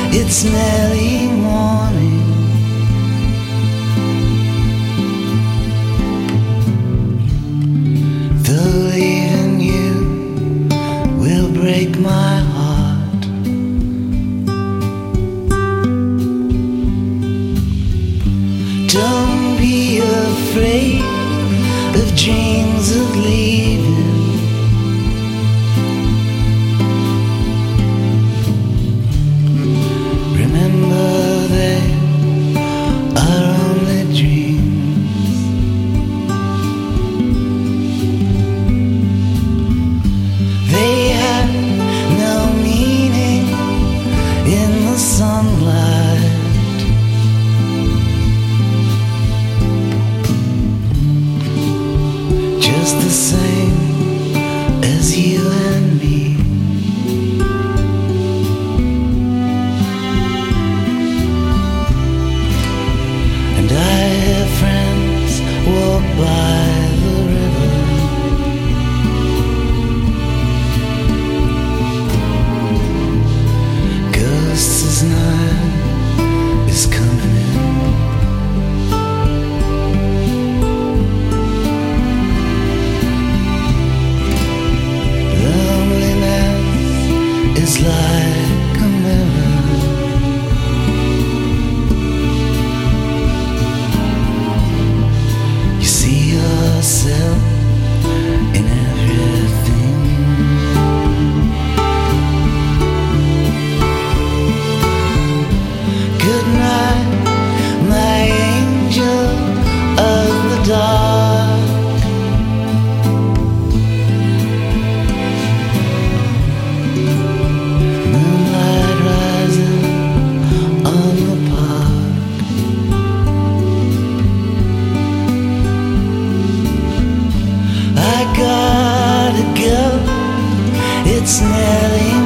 It's nearly morning. Though leaving you will break my heart. Don't be afraid of dreams of leaving. Remember they are only dreams. They have no meaning in the sunlight. Just the same as you and me. And I hear friends walk by the river. Ghosts as night is coming in. Loneliness is like a mirror. You see yourself in everything. Good night, my angel of the dark. Moonlight rising on the park. I gotta go, it's nearly